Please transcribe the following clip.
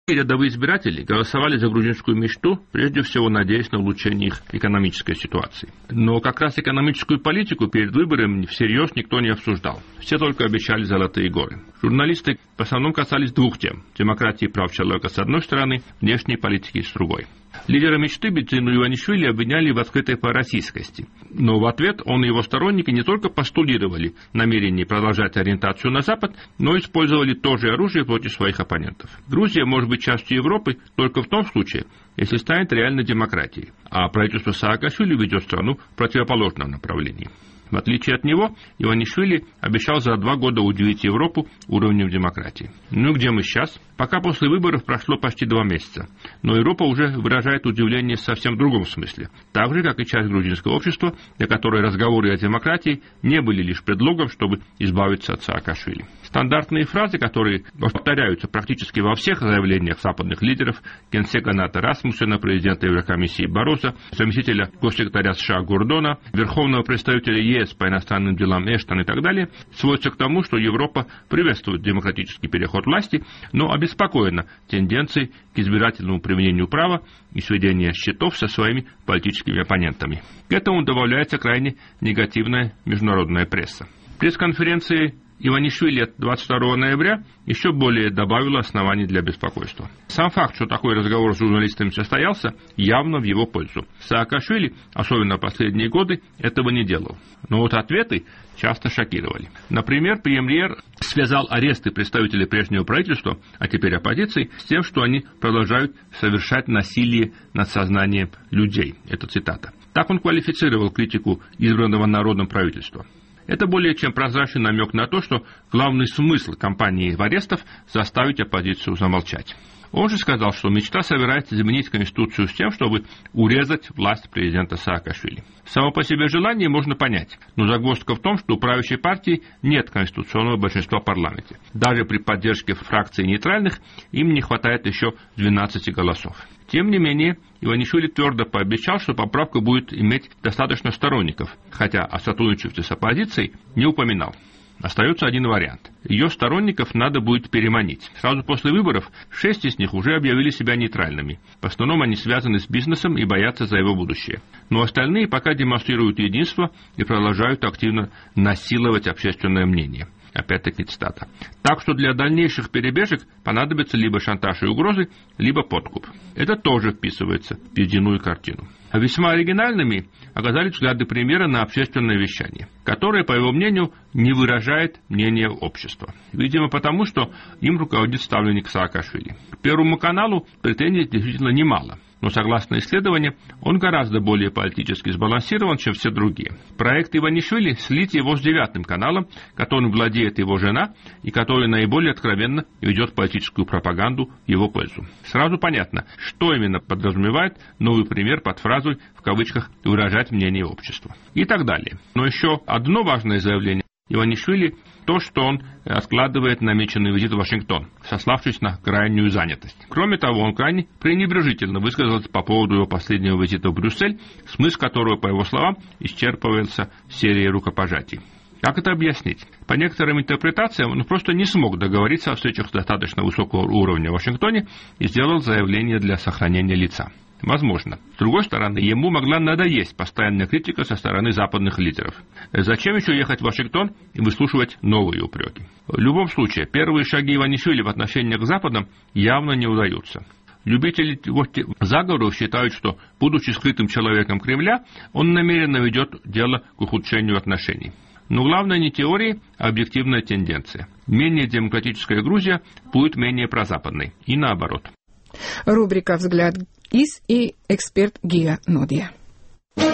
Рядовые избиратели голосовали за грузинскую мечту, прежде всего надеясь на улучшение их экономической ситуации. Но как раз экономическую политику перед выборами всерьез никто не обсуждал. Все только обещали золотые горы. Журналисты в основном касались двух тем – демократии и прав человека с одной стороны, внешней политики с другой. Лидера мечты Бетину Иванишвили обвиняли в открытой пророссийскости. Но в ответ он и его сторонники не только постулировали намерение продолжать ориентацию на Запад, но и использовали то же оружие против своих оппонентов. Грузия может быть частью Европы только в том случае, если станет реальной демократией, а правительство Саакашвили ведет страну в противоположном направлении. В отличие от него, Иванишвили обещал за 2 года удивить Европу уровнем демократии. Ну где мы сейчас? Пока после выборов прошло почти 2 месяца, но Европа уже выражает удивление в совсем другом смысле, так же, как и часть грузинского общества, для которой разговоры о демократии не были лишь предлогом, чтобы избавиться от Саакашвили. Стандартные фразы, которые повторяются практически во всех заявлениях западных лидеров, генсека НАТО Расмуссена, президента Еврокомиссии Бароза, заместителя госсекретаря США Гордона, верховного представителя ЕС по иностранным делам Эштон и так далее, сводятся к тому, что Европа приветствует демократический переход власти, но обеспокоена тенденцией к избирательному применению права и сведению счетов со своими политическими оппонентами. К этому добавляется крайне негативная международная пресса. Пресс-конференции Иванишвили 22 ноября еще более добавила оснований для беспокойства. Сам факт, что такой разговор с журналистами состоялся, явно в его пользу. Саакашвили, особенно в последние годы, этого не делал. Но вот ответы часто шокировали. Например, премьер связал аресты представителей прежнего правительства, а теперь оппозиции, с тем, что они продолжают совершать насилие над сознанием людей. Это цитата. Так он квалифицировал критику избранного народом правительства. Это более чем прозрачный намек на то, что главный смысл кампании арестов – заставить оппозицию замолчать. Он же сказал, что мечта собирается изменить Конституцию с тем, чтобы урезать власть президента Саакашвили. Само по себе желание можно понять, но загвоздка в том, что у правящей партии нет конституционного большинства в парламенте. Даже при поддержке фракций нейтральных им не хватает еще 12 голосов. Тем не менее, Иванишвили твердо пообещал, что поправка будет иметь достаточно сторонников, хотя о сотрудничестве с оппозицией не упоминал. Остается один вариант. Ее сторонников надо будет переманить. Сразу после выборов 6 из них уже объявили себя нейтральными. В основном они связаны с бизнесом и боятся за его будущее. Но остальные пока демонстрируют единство и продолжают активно насиловать общественное мнение. Опять-таки цитата. Так что для дальнейших перебежек понадобится либо шантаж и угрозы, либо подкуп. Это тоже вписывается в единую картину. А весьма оригинальными оказались взгляды премьера на общественное вещание, которое, по его мнению, не выражает мнение общества. Видимо, потому что им руководит ставленник Саакашвили. К Первому каналу претензий действительно немало. Но, согласно исследованию, он гораздо более политически сбалансирован, чем все другие. Проект Иванишвили – слить его с 9 каналом, которым владеет его жена и который наиболее откровенно ведет политическую пропаганду в его пользу. Сразу понятно, что именно подразумевает новый премьер под фразой, в кавычках, «выражать мнение общества». И так далее. Но еще одно важное заявление Иванишвили – то, что он откладывает намеченный визит в Вашингтон, сославшись на крайнюю занятость. Кроме того, он крайне пренебрежительно высказался по поводу его последнего визита в Брюссель, смысл которого, по его словам, исчерпывается серией рукопожатий. Как это объяснить? По некоторым интерпретациям, он просто не смог договориться о встречах достаточно высокого уровня в Вашингтоне и сделал заявление для сохранения лица. Возможно. С другой стороны, ему могла надоесть постоянная критика со стороны западных лидеров. Зачем еще ехать в Вашингтон и выслушивать новые упреки? В любом случае, первые шаги Иванишвили в отношениях к Западам явно не удаются. Любители заговоров считают, что, будучи скрытым человеком Кремля, он намеренно ведет дело к ухудшению отношений. Но главное не теория, а объективная тенденция. Менее демократическая Грузия будет менее прозападной. И наоборот. Рубрика «Взгляд ИС» и эксперт Гия Нодия.